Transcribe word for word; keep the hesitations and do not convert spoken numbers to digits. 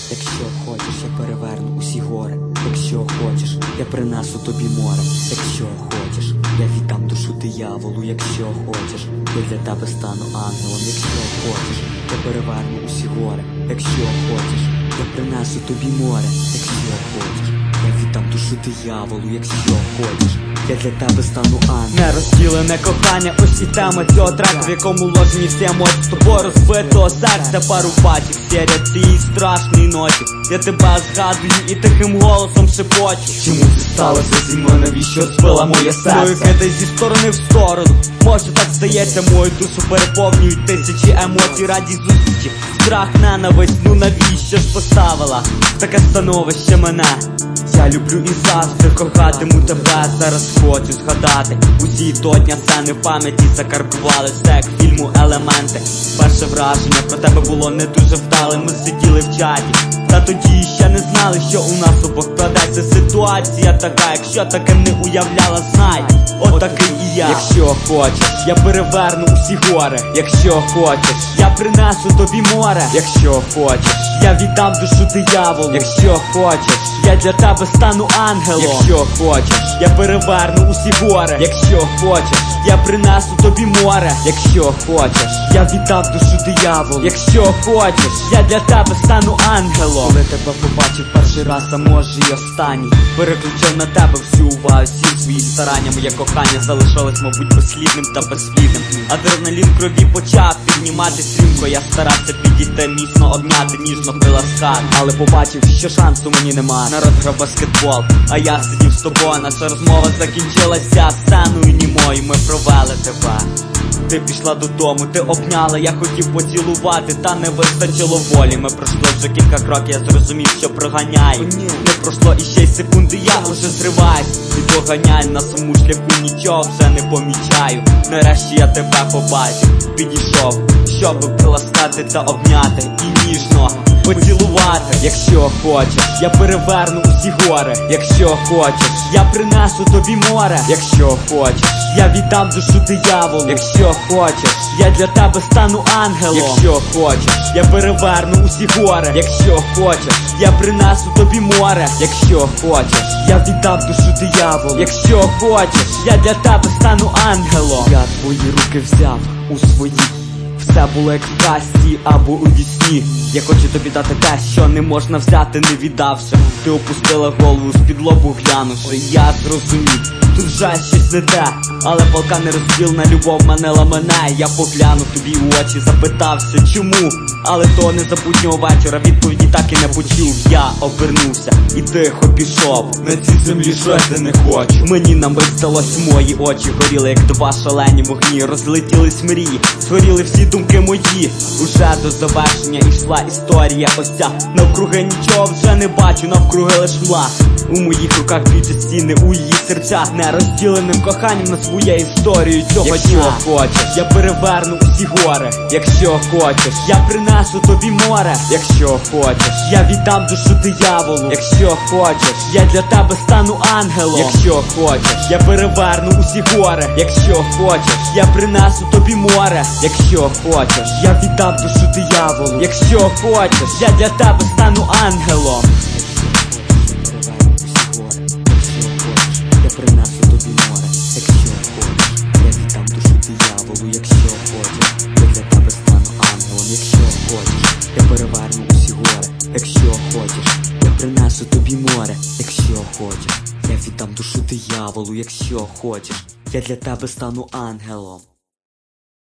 Якщо хочеш, я переверну усі гори. Якщо хочеш, я принесу тобі море. Якщо хочеш, я віддам душу дияволу. Якщо хочеш, я для тебе стану ангелом. Якщо хочеш, я переверну усі гори. Якщо хочеш, я принесу тобі море. Якщо хочеш, я віддам душу дияволу. Якщо хочеш, я для тебе стану ангелом. Нерозділене кохання, ось і тема цього треку, в якому ложені всі емоції з тобою розбитого серця. Пару патів, сіря цієї страшної ночі. Я тебе згадую і тихим голосом шепочу. Чому це сталося зі мною, навіщо збила моє серце? Мною кидай зі сторони в сторону. Може так здається, мою душу переповнюють тисячі емоцій, радість зустрічі, страх, ненависть, ну навіщо ж поставила в таке становище мене? Я люблю і завжди кохатиму тебе. Зараз хочу згадати усі до дня сцени в пам'яті закарбували все як фільму елементи. Перше враження про тебе було не дуже вдале. Ми сиділи в чаті, та тоді ще не знали, що у нас обох складеться ситуація така. Якщо таке не уявляла, знай, отакий і я. Якщо хочеш, я переверну усі гори. Якщо хочеш, я принесу тобі море. Якщо хочеш, я віддам душу дияволу. Якщо хочеш, я для тебе стану ангелом. Якщо хочеш, я переверну усі гори. Якщо хочеш, я принесу тобі море. Якщо хочеш, я віддам душу дияволу. Якщо хочеш, я для тебе стану ангелом. Коли тебе побачив перший раз, а може й останній, переключив на тебе всю увагу, всі свої старання. Моє кохання залишалось, мабуть, безслідним та безслідним. Адреналін в крові почав піднімати стрімко. Я старався підійти, міцно обняти, ніжно приласкати, але побачив, що шансу мені нема. Народ грав баскетбол, а я сидів з тобою. Наша розмова закінчилася сценою німою. Ми провели тебе. Ти пішла додому, ти обняла, я хотів поцілувати, та не вистачило волі. Ми пройшли вже кілька кроків, я зрозумів, що проганяю. Не пройшло іще й секунди, я уже зриваюсь і доганяю на самому шляху, нічого вже не помічаю. Нарешті я тебе побачив, підійшов, щоб приласкати та обняти і ніжно поцілувати. Якщо хочеш, я переверну усі гори. Якщо хочеш, я принесу тобі море. Якщо хочеш, я віддам душу дияволу. Якщо хочеш, я для тебе стану ангелом. Якщо хочеш, я переверну усі гори. Якщо хочеш, я принесу тобі море. Якщо хочеш, я віддам душу дияволу. Якщо хочеш, я для тебе стану ангелом. Я твої руки взяв у свої. Все було як в казці або у вісні. Я хочу тобі дати те, що не можна взяти, не віддавши. Ти опустила голову з-під лобу глянувши. Я зрозумів, тут вже щось не те, але палка нероздільна любов манила мене. Я поглянув тобі у очі, запитався чому, але того незабутнього вечора відповіді так і не почув. Я обернувся і тихо пішов. На цій землі жити не хочу. Мені на мить здалось, мої очі горіли, як два шалені вогні. Розлетілись мрії, згоріли всі думки мої. Уже до завершення йшла історія ось ця. Навкруги нічого вже не бачу, навкруги лиш мла. У моїх руках б'ються стіни, у її серцях. Нерозділеним коханням на своє історію цього Якщо дня. хочеш, я переверну усі гори. Якщо хочеш, я принесу тобі море. Якщо хочеш, я віддам душу дияволу. Якщо хочеш, я для тебе стану ангелом. Якщо хочеш, я переверну усі гори. Якщо хочеш, я принесу тобі море. Якщо хочеш, я віддам душу дияволу. Якщо хочеш, я для тебе стану ангелом. Я принесу тобі море. Якщо хочеш, я віддам душу дияволу. Якщо хочеш, я для тебе стану ангелом. Якщо хочеш, я переверну усі гори. Якщо хочеш, я принесу тобі море. Якщо хочеш, я віддам душу дияволу. Якщо хочеш, я для тебе стану ангелом.